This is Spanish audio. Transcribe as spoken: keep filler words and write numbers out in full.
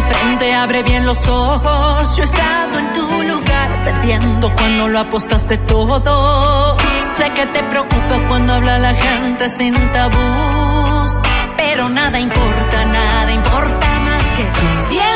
frente, abre bien los ojos. Yo he estado en tu lugar, perdiendo cuando lo apostaste todo. Sé que te preocupa cuando habla la gente sin tabús, pero nada importa, nada importa más que tú.